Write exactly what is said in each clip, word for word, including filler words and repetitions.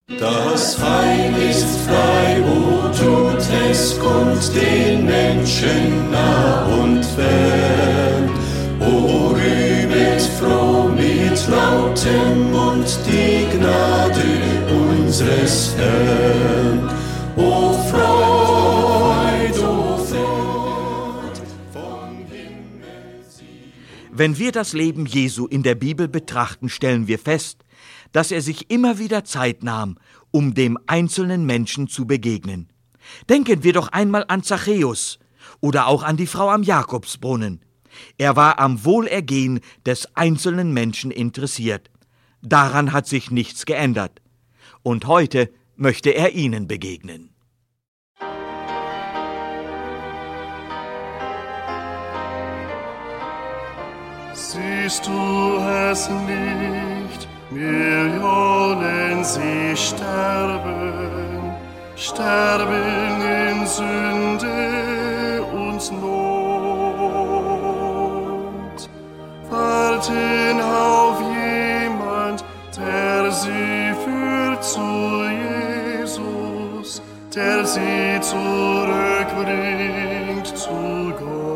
Das Heil ist frei, o tut es kund den Menschen nah und fern. O rühmet froh mit lautem Mund die Gnade unseres Herrn. O Freud, o Freud, vom Himmel sie. Wenn wir das Leben Jesu in der Bibel betrachten, stellen wir fest, dass er sich immer wieder Zeit nahm, um dem einzelnen Menschen zu begegnen. Denken wir doch einmal an Zachäus oder auch an die Frau am Jakobsbrunnen. Er war am Wohlergehen des einzelnen Menschen interessiert. Daran hat sich nichts geändert. Und heute möchte er ihnen begegnen. Siehst du es nicht? Millionen sie sterben, sterben in Sünde und Not, warten auf jemand, der sie führt zu Jesus, der sie zurückbringt zu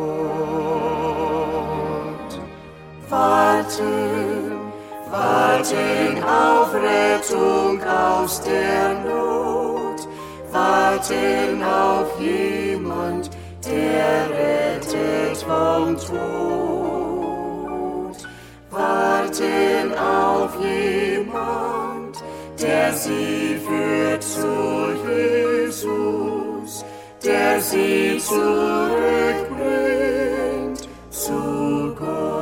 Gott. Warten, warten auf Rettung aus der Not, warten auf jemand, der rettet vom Tod. Warten auf jemand, der sie führt zu Jesus, der sie zurückbringt zu Gott.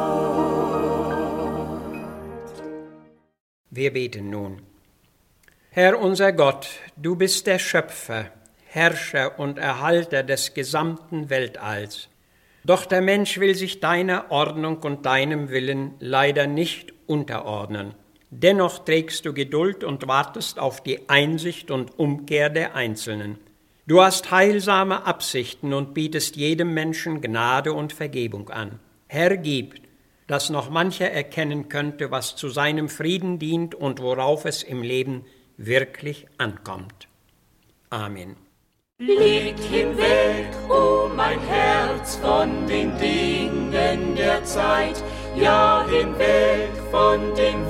Wir beten nun. Herr unser Gott, du bist der Schöpfer, Herrscher und Erhalter des gesamten Weltalls. Doch der Mensch will sich deiner Ordnung und deinem Willen leider nicht unterordnen. Dennoch trägst du Geduld und wartest auf die Einsicht und Umkehr der Einzelnen. Du hast heilsame Absichten und bietest jedem Menschen Gnade und Vergebung an. Herr, gib, dass noch mancher erkennen könnte, was zu seinem Frieden dient und worauf es im Leben wirklich ankommt. Amen. Leg hinweg, o mein Herz, von den Dingen der Zeit, ja hinweg von dem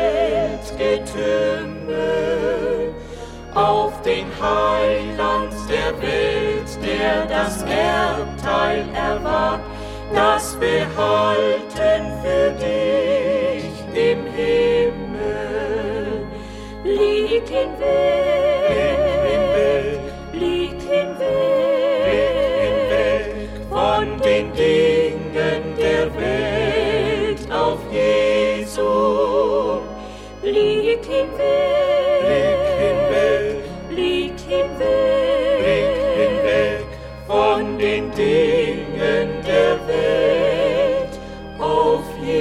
Weltgetümmel, auf den Heiland der Welt, der das Erbteil erwarb, das behalten für dich im Himmel. Leg hinweg, leg hinweg, von den Dingen der Welt auf Jesu. Leg hinweg, leg hinweg, von den Dingen der Welt auf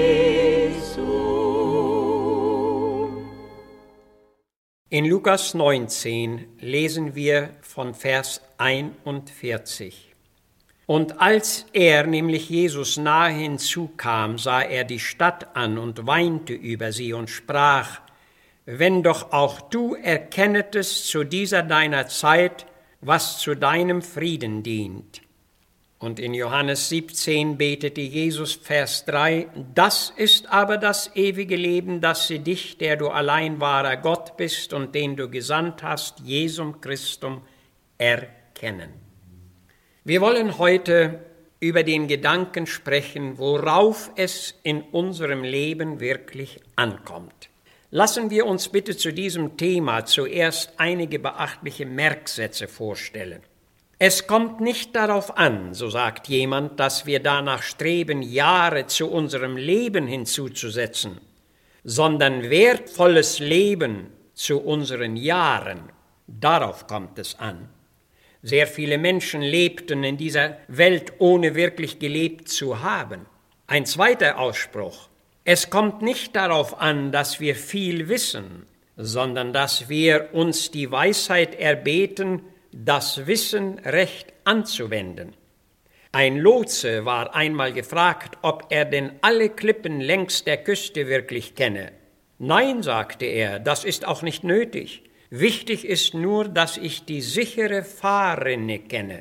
Jesu. In Lukas neunzehn lesen wir von Vers einundvierzig. Und als er, nämlich Jesus, nahe hinzukam, sah er die Stadt an und weinte über sie und sprach: Wenn doch auch du erkennetest zu dieser deiner Zeit, was zu deinem Frieden dient. Und in Johannes siebzehn betete Jesus, Vers drei, das ist aber das ewige Leben, dass sie dich, der du allein wahrer Gott bist und den du gesandt hast, Jesum Christum, erkennen. Wir wollen heute über den Gedanken sprechen, worauf es in unserem Leben wirklich ankommt. Lassen wir uns bitte zu diesem Thema zuerst einige beachtliche Merksätze vorstellen. Es kommt nicht darauf an, so sagt jemand, dass wir danach streben, Jahre zu unserem Leben hinzuzusetzen, sondern wertvolles Leben zu unseren Jahren. Darauf kommt es an. Sehr viele Menschen lebten in dieser Welt, ohne wirklich gelebt zu haben. Ein zweiter Ausspruch: Es kommt nicht darauf an, dass wir viel wissen, sondern dass wir uns die Weisheit erbeten, das Wissen recht anzuwenden. Ein Lotse war einmal gefragt, ob er denn alle Klippen längs der Küste wirklich kenne. Nein, sagte er, das ist auch nicht nötig, Wichtig ist nur, dass ich die sichere Fahrrinne kenne.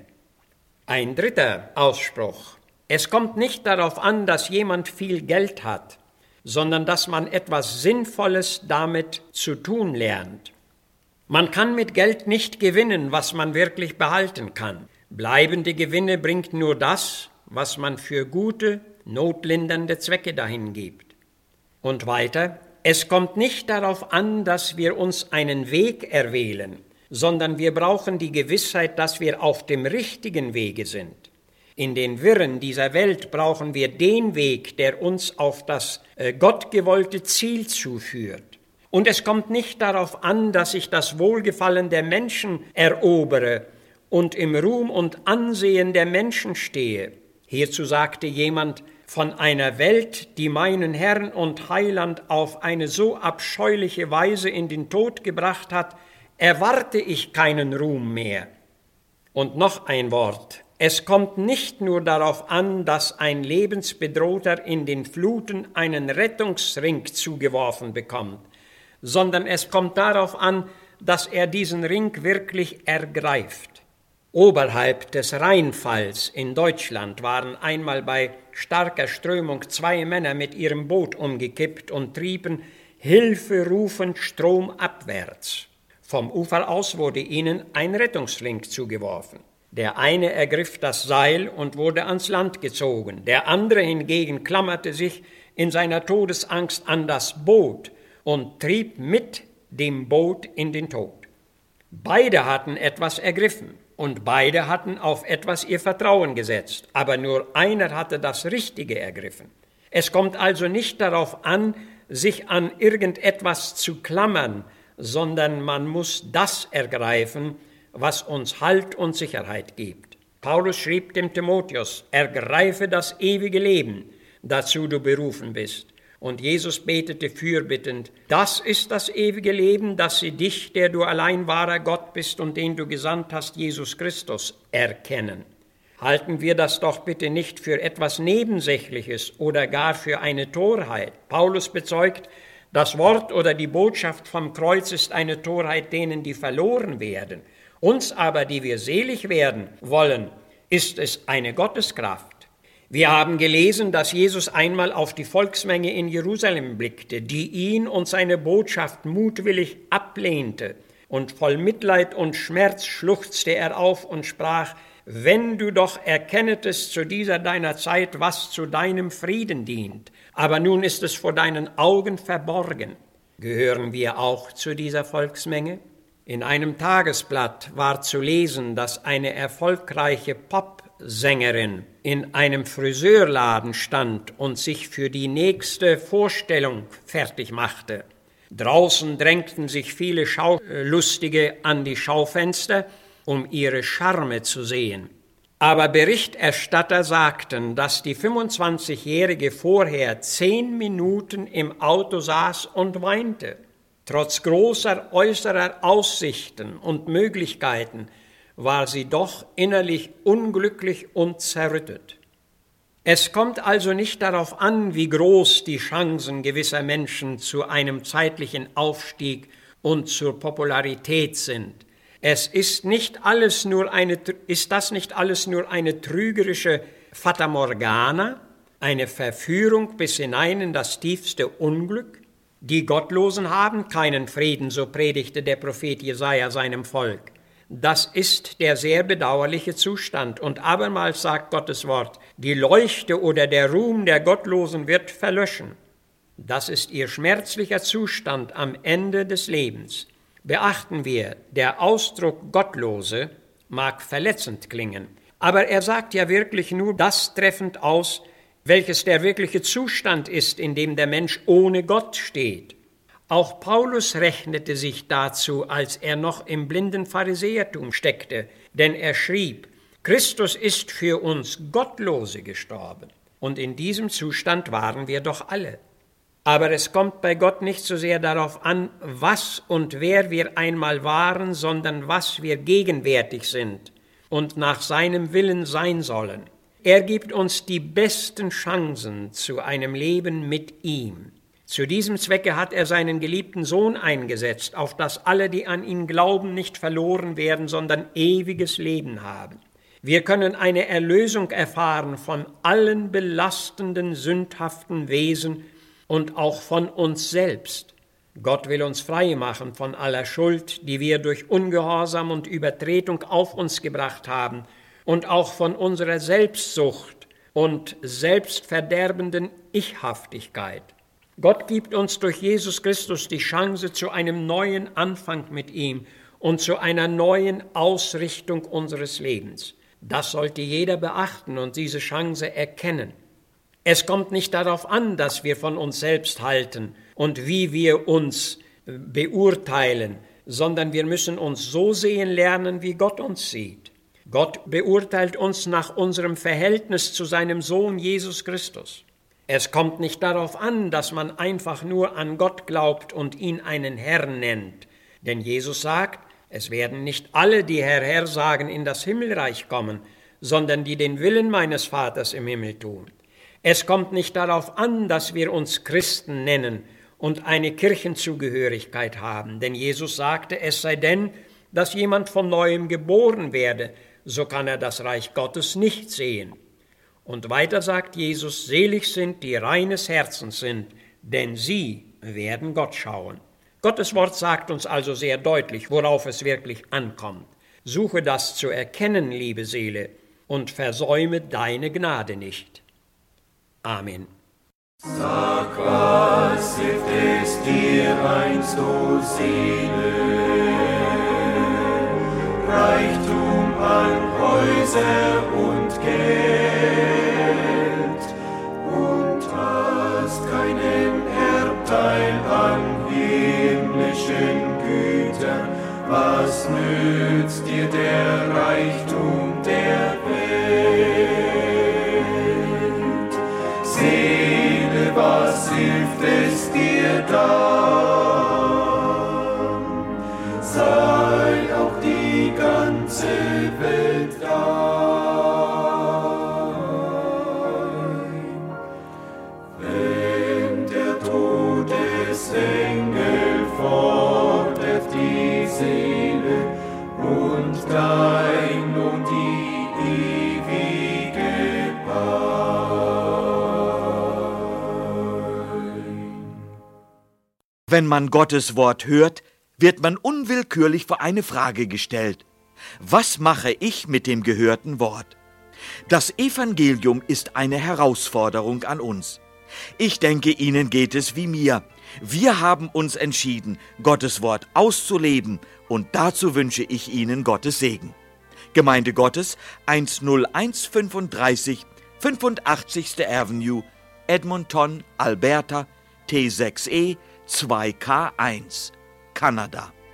Ein dritter Ausspruch. Es kommt nicht darauf an, dass jemand viel Geld hat, sondern dass man etwas Sinnvolles damit zu tun lernt. Man kann mit Geld nicht gewinnen, was man wirklich behalten kann. Bleibende Gewinne bringt nur das, was man für gute, notlindernde Zwecke dahin gibt. Und weiter, es kommt nicht darauf an, dass wir uns einen Weg erwählen, sondern wir brauchen die Gewissheit, dass wir auf dem richtigen Wege sind. In den Wirren dieser Welt brauchen wir den Weg, der uns auf das äh, gottgewollte Ziel zuführt. Und es kommt nicht darauf an, dass ich das Wohlgefallen der Menschen erobere und im Ruhm und Ansehen der Menschen stehe. Hierzu sagte jemand, von einer Welt, die meinen Herrn und Heiland auf eine so abscheuliche Weise in den Tod gebracht hat, erwarte ich keinen Ruhm mehr. Und noch ein Wort. Es kommt nicht nur darauf an, dass ein Lebensbedrohter in den Fluten einen Rettungsring zugeworfen bekommt, sondern es kommt darauf an, dass er diesen Ring wirklich ergreift. Oberhalb des Rheinfalls in Deutschland waren einmal bei starker Strömung zwei Männer mit ihrem Boot umgekippt und trieben hilferufend stromabwärts. Vom Ufer aus wurde ihnen ein Rettungsring zugeworfen. Der eine ergriff das Seil und wurde ans Land gezogen. Der andere hingegen klammerte sich in seiner Todesangst an das Boot und trieb mit dem Boot in den Tod. Beide hatten etwas ergriffen und beide hatten auf etwas ihr Vertrauen gesetzt, aber nur einer hatte das Richtige ergriffen. Es kommt also nicht darauf an, sich an irgendetwas zu klammern, sondern man muss das ergreifen, was uns Halt und Sicherheit gibt. Paulus schrieb dem Timotheus, ergreife das ewige Leben, dazu du berufen bist. Und Jesus betete fürbittend, das ist das ewige Leben, dass sie dich, der du allein wahrer Gott bist und den du gesandt hast, Jesus Christus, erkennen. Halten wir das doch bitte nicht für etwas Nebensächliches oder gar für eine Torheit. Paulus bezeugt, das Wort oder die Botschaft vom Kreuz ist eine Torheit denen, die verloren werden. Uns aber, die wir selig werden wollen, ist es eine Gotteskraft. Wir haben gelesen, dass Jesus einmal auf die Volksmenge in Jerusalem blickte, die ihn und seine Botschaft mutwillig ablehnte. Und voll Mitleid und Schmerz schluchzte er auf und sprach, wenn du doch erkennetest zu dieser deiner Zeit, was zu deinem Frieden dient, aber nun ist es vor deinen Augen verborgen. Gehören wir auch zu dieser Volksmenge? In einem Tagesblatt war zu lesen, dass eine erfolgreiche Popsängerin in einem Friseurladen stand und sich für die nächste Vorstellung fertig machte. Draußen drängten sich viele Schaulustige an die Schaufenster, um ihre Charme zu sehen. Aber Berichterstatter sagten, dass die fünfundzwanzigjährige vorher zehn Minuten im Auto saß und weinte. Trotz großer äußerer Aussichten und Möglichkeiten war sie doch innerlich unglücklich und zerrüttet. Es kommt also nicht darauf an, wie groß die Chancen gewisser Menschen zu einem zeitlichen Aufstieg und zur Popularität sind. Es ist nicht alles nur eine, ist das nicht alles nur eine trügerische Fata Morgana, eine Verführung bis hinein in das tiefste Unglück? Die Gottlosen haben keinen Frieden, so predigte der Prophet Jesaja seinem Volk. Das ist der sehr bedauerliche Zustand. Und abermals sagt Gottes Wort, die Leuchte oder der Ruhm der Gottlosen wird verlöschen. Das ist ihr schmerzlicher Zustand am Ende des Lebens. Beachten wir, der Ausdruck Gottlose mag verletzend klingen, aber er sagt ja wirklich nur das treffend aus, welches der wirkliche Zustand ist, in dem der Mensch ohne Gott steht. Auch Paulus rechnete sich dazu, als er noch im blinden Pharisäertum steckte, denn er schrieb, Christus ist für uns Gottlose gestorben. Und in diesem Zustand waren wir doch alle. Aber es kommt bei Gott nicht so sehr darauf an, was und wer wir einmal waren, sondern was wir gegenwärtig sind und nach seinem Willen sein sollen. Er gibt uns die besten Chancen zu einem Leben mit ihm. Zu diesem Zwecke hat er seinen geliebten Sohn eingesetzt, auf dass alle, die an ihn glauben, nicht verloren werden, sondern ewiges Leben haben. Wir können eine Erlösung erfahren von allen belastenden, sündhaften Wesen und auch von uns selbst. Gott will uns frei machen von aller Schuld, die wir durch Ungehorsam und Übertretung auf uns gebracht haben, und auch von unserer Selbstsucht und selbstverderbenden Ichhaftigkeit. Gott gibt uns durch Jesus Christus die Chance zu einem neuen Anfang mit ihm und zu einer neuen Ausrichtung unseres Lebens. Das sollte jeder beachten und diese Chance erkennen. Es kommt nicht darauf an, dass wir von uns selbst halten und wie wir uns beurteilen, sondern wir müssen uns so sehen lernen, wie Gott uns sieht. Gott beurteilt uns nach unserem Verhältnis zu seinem Sohn Jesus Christus. Es kommt nicht darauf an, dass man einfach nur an Gott glaubt und ihn einen Herrn nennt. Denn Jesus sagt, es werden nicht alle, die Herr, Herr sagen, in das Himmelreich kommen, sondern die den Willen meines Vaters im Himmel tun. Es kommt nicht darauf an, dass wir uns Christen nennen und eine Kirchenzugehörigkeit haben. Denn Jesus sagte, es sei denn, dass jemand von Neuem geboren werde, so kann er das Reich Gottes nicht sehen. Und weiter sagt Jesus, selig sind, die reines Herzens sind, denn sie werden Gott schauen. Gottes Wort sagt uns also sehr deutlich, worauf es wirklich ankommt. Suche das zu erkennen, liebe Seele, und versäume deine Gnade nicht. Amen. Sag, was hilft es dir einst, o Seele? Reichtum an Häuser und Geld und hast keinen Erbteil an himmlischen Gütern. Was nützt dir der Reichtum der Welt? Seele, was hilft es dir dann? Sei auch die ganze Welt dein. Wenn der Todesengel fordert die Seele und dein Lohn die ewige Pein. Wenn man Gottes Wort hört, wird man unwillkürlich vor eine Frage gestellt. Was mache ich mit dem gehörten Wort? Das Evangelium ist eine Herausforderung an uns. Ich denke, Ihnen geht es wie mir. Wir haben uns entschieden, Gottes Wort auszuleben, und dazu wünsche ich Ihnen Gottes Segen. Gemeinde Gottes, eins null eins fünfunddreißig fünfundachtzigste Avenue, Edmonton, Alberta, T sechs E zwei K eins, Kanada.